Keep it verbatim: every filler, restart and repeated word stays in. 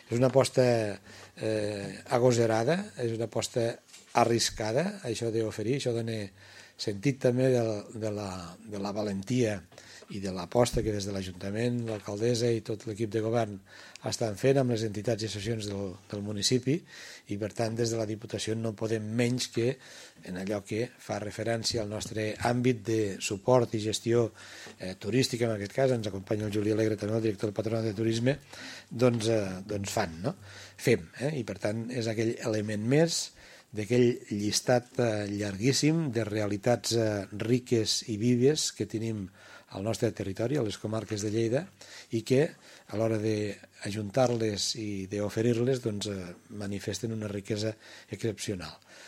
És una aposta eh, agosarada, és una aposta arriscada, això d'oferir, això dona sentit també de, de, la, de la valentia i de l'aposta que des de l'Ajuntament, l'alcaldessa i tot l'equip de govern estan fent amb les entitats i associacions del, del municipi, i per tant des de la Diputació no podem menys que en allò que fa referència al nostre àmbit de suport i gestió eh, turística, en aquest cas ens acompanya el Juli Alegre també, el director del Patronat de Turisme, doncs, eh, doncs fan, no? Fem, eh? I per tant és aquell element més d'aquell llistat eh, llarguíssim de realitats eh, riques i vives que tenim al nostre territori, a les comarques de Lleida, i que a l'hora d'ajuntar-les i d'oferir-les doncs, eh, manifesten una riquesa excepcional.